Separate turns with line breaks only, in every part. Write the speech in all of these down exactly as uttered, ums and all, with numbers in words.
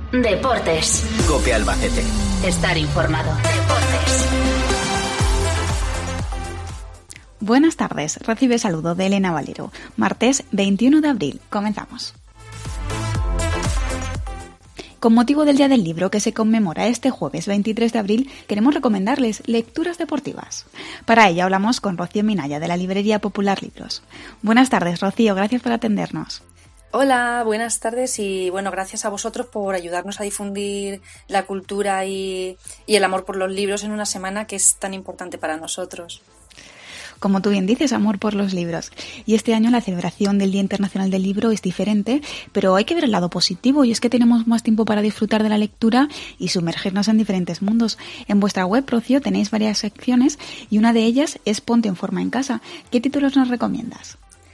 Deportes.
COPE Albacete.
Estar informado. Deportes.
Buenas tardes, recibe saludo de Elena Valero. Martes veintiuno de abril, comenzamos. Con motivo del Día del Libro que se conmemora este jueves veintitrés de abril, queremos recomendarles lecturas deportivas. Para ello hablamos con Rocío Minaya de la Librería Popular Libros. Buenas tardes, Rocío, gracias por atendernos.
Hola, buenas tardes y bueno, gracias a vosotros por ayudarnos a difundir la cultura y, y el amor por los libros en una semana que es tan importante para nosotros.
Como tú bien dices, amor por los libros. Y este año la celebración del Día Internacional del Libro es diferente, pero hay que ver el lado positivo y es que tenemos más tiempo para disfrutar de la lectura y sumergirnos en diferentes mundos. En vuestra web, Rocío, tenéis varias secciones y una de ellas es Ponte en forma en casa. ¿Qué títulos nos recomiendas?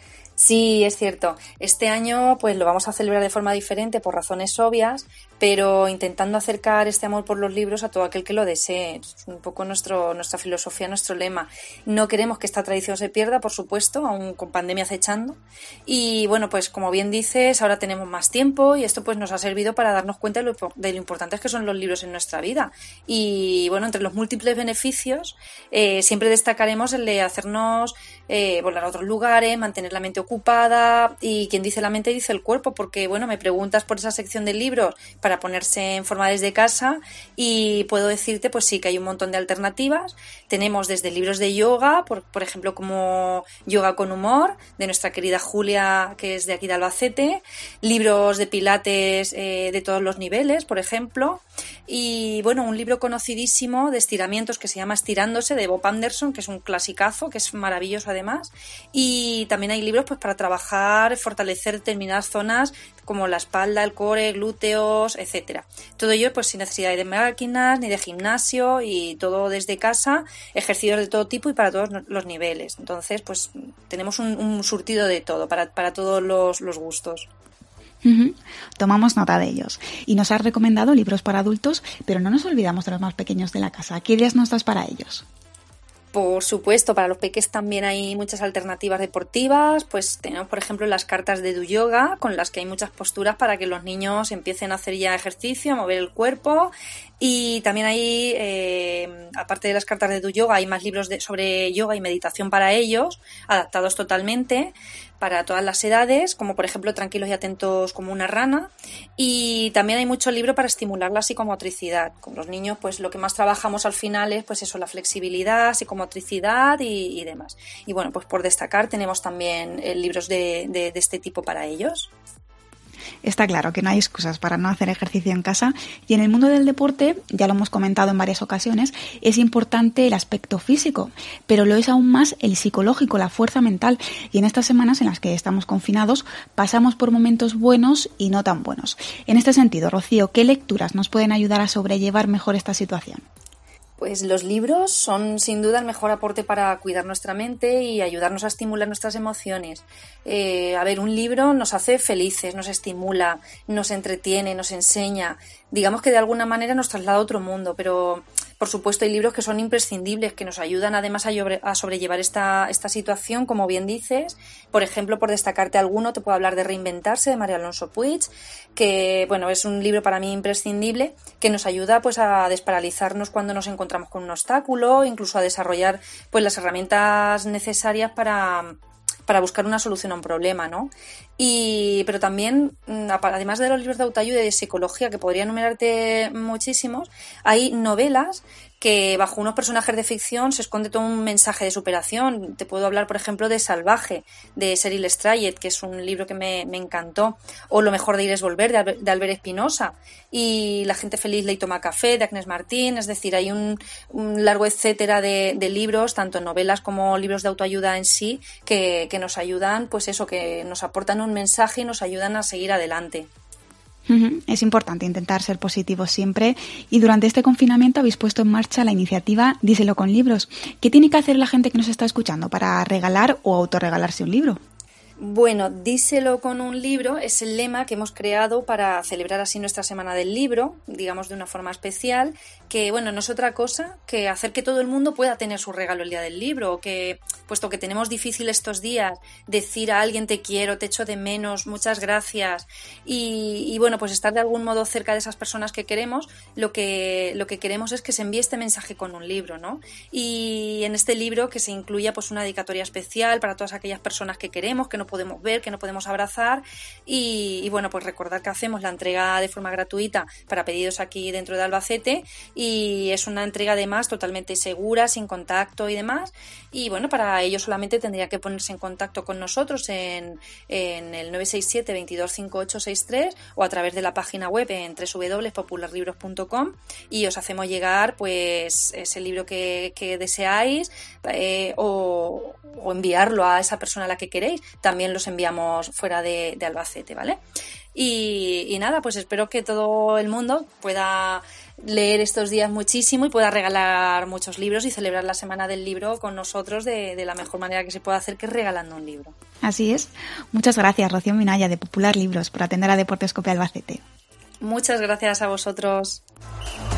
Sí, es cierto. Este año pues lo vamos a celebrar de forma diferente por razones obvias, pero intentando acercar este amor por los libros a todo aquel que lo desee. Es un poco nuestro, nuestra filosofía, nuestro lema. No queremos que esta tradición se pierda, por supuesto, aún con pandemia acechando. Y bueno, pues como bien dices, ahora tenemos más tiempo y esto pues nos ha servido para darnos cuenta de lo, de lo importantes que son los libros en nuestra vida. Y bueno, entre los múltiples beneficios, eh, siempre destacaremos el de hacernos eh, volar a otros lugares, mantener la mente ocupada y quien dice la mente dice el cuerpo, porque bueno, me preguntas por esa sección de libros para ponerse en forma desde casa y puedo decirte pues sí que hay un montón de alternativas. Tenemos desde libros de yoga, por, por ejemplo como Yoga con Humor, de nuestra querida Julia, que es de aquí de Albacete, libros de pilates eh, de todos los niveles, por ejemplo, y bueno, un libro conocidísimo de estiramientos que se llama Estirándose, de Bob Anderson, que es un clasicazo, que es maravilloso además, y también hay libros pues para trabajar, fortalecer determinadas zonas como la espalda, el core, glúteos, etcétera. Todo ello pues sin necesidad de máquinas ni de gimnasio y todo desde casa, ejercicios de todo tipo y para todos los niveles. Entonces pues tenemos un, un surtido de todo para, para todos los, los gustos.
Uh-huh. Tomamos nota de ellos. Y nos has recomendado libros para adultos, pero no nos olvidamos de los más pequeños de la casa. ¿Qué ideas nos das para ellos?
Por supuesto, para los peques también hay muchas alternativas deportivas, pues tenemos por ejemplo las cartas de Do Yoga, con las que hay muchas posturas para que los niños empiecen a hacer ya ejercicio, a mover el cuerpo, y también hay, eh, aparte de las cartas de Do Yoga, hay más libros de, sobre yoga y meditación para ellos, adaptados totalmente para todas las edades, como por ejemplo Tranquilos y atentos como una rana, y también hay mucho libro para estimular la psicomotricidad. Con los niños pues lo que más trabajamos al final es pues eso, la flexibilidad, psicomotricidad y, y demás. Y bueno, pues por destacar tenemos también eh, libros de, de, de este tipo para ellos.
Está claro que no hay excusas para no hacer ejercicio en casa y en el mundo del deporte, ya lo hemos comentado en varias ocasiones, es importante el aspecto físico, pero lo es aún más el psicológico, la fuerza mental, y en estas semanas en las que estamos confinados pasamos por momentos buenos y no tan buenos. En este sentido, Rocío, ¿qué lecturas nos pueden ayudar a sobrellevar mejor esta situación?
Pues los libros son sin duda el mejor aporte para cuidar nuestra mente y ayudarnos a estimular nuestras emociones. Eh, a ver, un libro nos hace felices, nos estimula, nos entretiene, nos enseña. Digamos que de alguna manera nos traslada a otro mundo, pero por supuesto hay libros que son imprescindibles, que nos ayudan además a, sobre, a sobrellevar esta, esta situación, como bien dices. Por ejemplo, por destacarte alguno, te puedo hablar de Reinventarse, de María Alonso Puig, que bueno, es un libro para mí imprescindible, que nos ayuda pues a desparalizarnos cuando nos encontramos con un obstáculo, incluso a desarrollar pues las herramientas necesarias para... para buscar una solución a un problema, ¿no? Y pero también, además de los libros de autoayuda y de psicología, que podría enumerarte muchísimos, hay novelas que bajo unos personajes de ficción se esconde todo un mensaje de superación. Te puedo hablar, por ejemplo, de Salvaje, de Cheryl Strayed, que es un libro que me, me encantó, o Lo mejor de ir es volver, de, Albert, de Albert Espinosa, y La gente feliz le toma café, de Agnès Martín. Es decir, hay un, un largo etcétera de, de libros, tanto novelas como libros de autoayuda en sí, que, que nos ayudan, pues eso, que nos aportan un mensaje y nos ayudan a seguir adelante.
Es importante intentar ser positivos siempre y durante este confinamiento habéis puesto en marcha la iniciativa Díselo con libros. ¿Qué tiene que hacer la gente que nos está escuchando para regalar o autorregalarse un libro?
Bueno, díselo con un libro es el lema que hemos creado para celebrar así nuestra Semana del Libro, digamos de una forma especial, que bueno, no es otra cosa que hacer que todo el mundo pueda tener su regalo el día del libro, que puesto que tenemos difícil estos días, decir a alguien te quiero, te echo de menos, muchas gracias, y, y bueno, pues estar de algún modo cerca de esas personas que queremos, lo que, lo que queremos es que se envíe este mensaje con un libro, ¿no? Y en este libro que se incluya pues una dedicatoria especial para todas aquellas personas que queremos, que no podemos ver, que no podemos abrazar, y, y bueno, pues recordar que hacemos la entrega de forma gratuita para pedidos aquí dentro de Albacete, y es una entrega además totalmente segura, sin contacto y demás, y bueno, para ello solamente tendría que ponerse en contacto con nosotros en, en el nueve seis siete, veintidós cincuenta y ocho sesenta y tres o a través de la página web en doble u doble u doble u punto popular libros punto com, y os hacemos llegar pues ese libro que, que deseáis, eh, o, o enviarlo a esa persona a la que queréis. También los enviamos fuera de, de Albacete, ¿vale? Y, y nada, pues espero que todo el mundo pueda leer estos días muchísimo y pueda regalar muchos libros y celebrar la Semana del Libro con nosotros de, de la mejor manera que se puede hacer, que es regalando un libro.
Así es. Muchas gracias, Rocío Minaya, de Popular Libros, por atender a Deportes Cope Albacete.
Muchas gracias a vosotros.